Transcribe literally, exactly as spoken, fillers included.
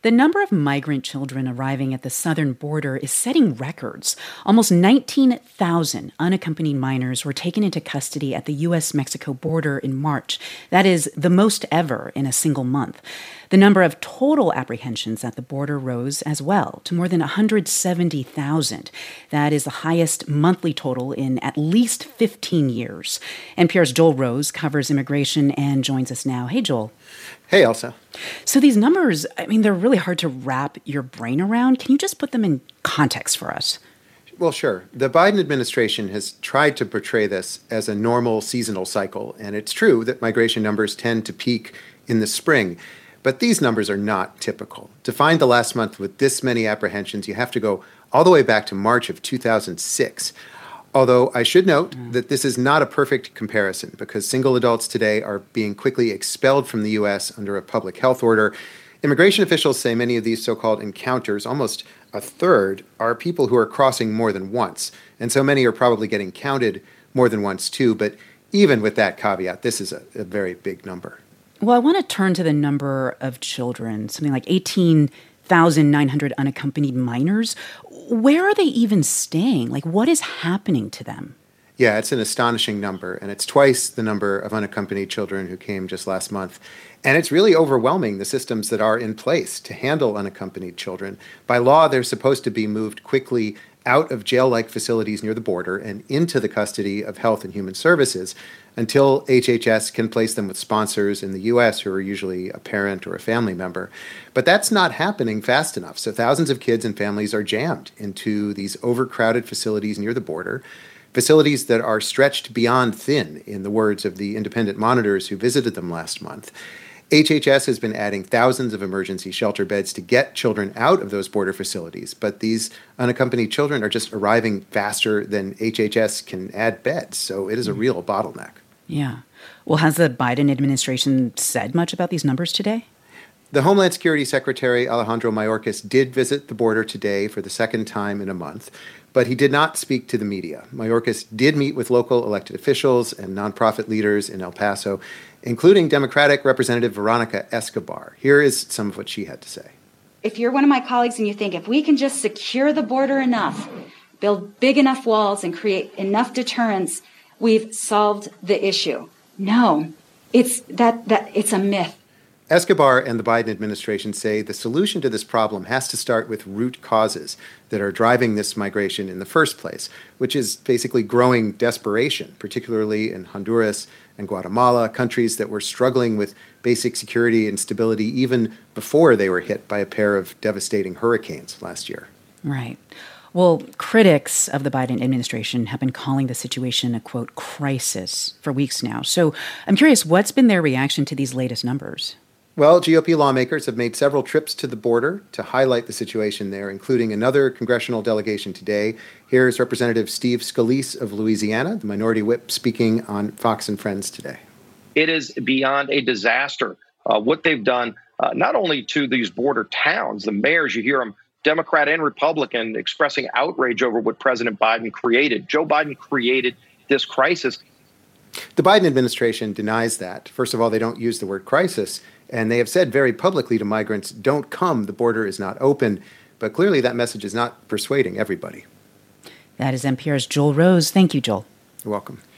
The number of migrant children arriving at the southern border is setting records. Almost nineteen thousand unaccompanied minors were taken into custody at the U S Mexico border in March. That is the most ever in a single month. The number of total apprehensions at the border rose as well to more than one hundred seventy thousand. That is the highest monthly total in at least fifteen years. N P R's Joel Rose covers immigration and joins us now. Hey, Joel. Hey, Elsa. So these numbers, I mean, they're really hard to wrap your brain around. Can you just put them in context for us? Well, sure. The Biden administration has tried to portray this as a normal seasonal cycle, and it's true that migration numbers tend to peak in the spring. But these numbers are not typical. To find the last month with this many apprehensions, you have to go all the way back to March of two thousand six. Although I should note mm. that this is not a perfect comparison because single adults today are being quickly expelled from the U S under a public health order. Immigration officials say many of these so-called encounters, almost a third, are people who are crossing more than once. And so many are probably getting counted more than once too. But even with that caveat, this is a, a very big number. Well, I want to turn to the number of children, something like eighteen thousand nine hundred unaccompanied minors. Where are they even staying? Like, what is happening to them? Yeah, it's an astonishing number, and it's twice the number of unaccompanied children who came just last month. And it's really overwhelming the systems that are in place to handle unaccompanied children. By law, they're supposed to be moved quickly out of jail-like facilities near the border and into the custody of Health and Human Services until H H S can place them with sponsors in the U S who are usually a parent or a family member. But that's not happening fast enough. So thousands of kids and families are jammed into these overcrowded facilities near the border, facilities that are stretched beyond thin, in the words of the independent monitors who visited them last month. H H S has been adding thousands of emergency shelter beds to get children out of those border facilities, but these unaccompanied children are just arriving faster than H H S can add beds, so it is a real bottleneck. Yeah. Well, has the Biden administration said much about these numbers today? The Homeland Security Secretary Alejandro Mayorkas did visit the border today for the second time in a month, but he did not speak to the media. Mayorkas did meet with local elected officials and nonprofit leaders in El Paso, including Democratic Representative Veronica Escobar. Here is some of what she had to say. If you're one of my colleagues and you think if we can just secure the border enough, build big enough walls and create enough deterrence, we've solved the issue. No, it's that that it's a myth. Escobar and the Biden administration say the solution to this problem has to start with root causes that are driving this migration in the first place, which is basically growing desperation, particularly in Honduras and Guatemala, countries that were struggling with basic security and stability even before they were hit by a pair of devastating hurricanes last year. Right. Well, critics of the Biden administration have been calling the situation a, quote, crisis for weeks now. So I'm curious, what's been their reaction to these latest numbers? Well, G O P lawmakers have made several trips to the border to highlight the situation there, including another congressional delegation today. Here's Representative Steve Scalise of Louisiana, the minority whip, speaking on Fox and Friends today. It is beyond a disaster. Uh, what they've done, uh, not only to these border towns, the mayors, you hear them, Democrat and Republican, expressing outrage over what President Biden created. Joe Biden created this crisis. The Biden administration denies that. First of all, they don't use the word crisis, and they have said very publicly to migrants, don't come, the border is not open. But clearly that message is not persuading everybody. That is N P R's Joel Rose. Thank you, Joel. You're welcome.